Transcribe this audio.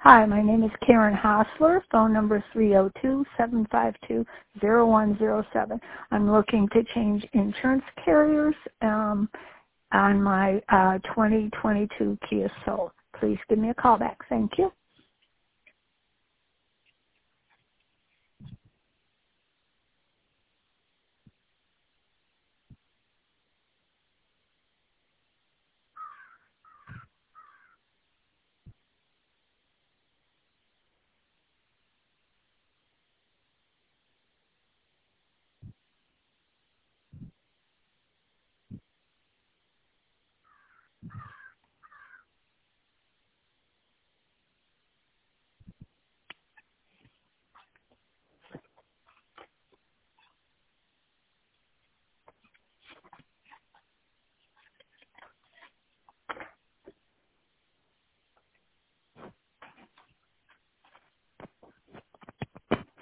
Hi, my name is Karen Hostler, phone number 302-752-0107. I'm looking to change insurance carriers on my 2022 Kia Soul. Please give me a call back. Thank you.